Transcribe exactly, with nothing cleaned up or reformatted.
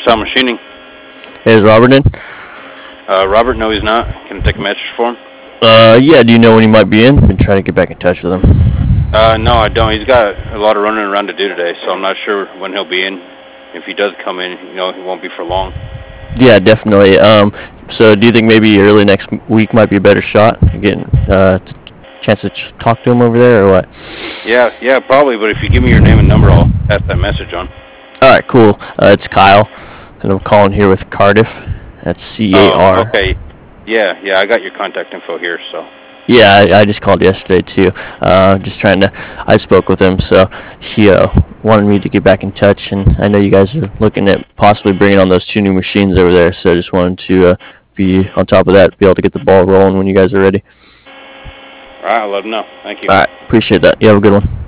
Sound Machining. Hey, is Robert in? Uh, Robert, no, he's not. Can I take a message for him? Uh, yeah, do you know when he might be in? Been trying to get back in touch with him. Uh, no, I don't. He's got a lot of running around to do today, so I'm not sure when he'll be in. If he does come in, you know, he won't be for long. Yeah, definitely. Um, so do you think maybe early next week might be a better shot? Getting uh, t- chance to ch- talk to him over there, or what? Yeah, yeah, probably, but if you give me your name and number, I'll pass that message on. All right, cool. Uh, it's Kyle, and I'm calling here with Cardiff. That's C A Oh, R. okay. Yeah, yeah, I got your contact info here, so. Yeah, I, I just called yesterday too. Uh, just trying to. I spoke with him, so he uh, wanted me to get back in touch, and I know you guys are looking at possibly bringing on those two new machines over there. So I just wanted to uh, be on top of that, be able to get the ball rolling when you guys are ready. All right, I'll let him know. Thank you. All right, appreciate that. You have a good one.